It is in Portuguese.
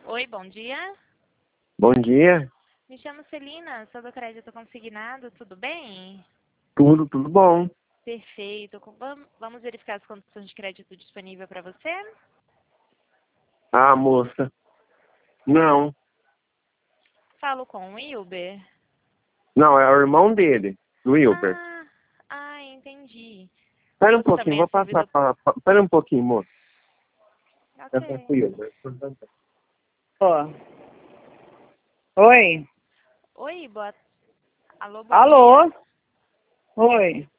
Oi, bom dia. Bom dia. Me chamo Celina, sou do Crédito Consignado, tudo bem? Tudo bom. Perfeito. Vamos verificar as condições de crédito disponível para você? Ah, moça. Não. Falo com o Wilber. Não, é o irmão dele, do Wilber. Entendi. Espera um Você pouquinho, também é vou passar servidor... para... Espera um pouquinho, moço. Essa é Ok. o Wilber. Ó. Oi. Oi, Alô, bom dia. Alô? Oi.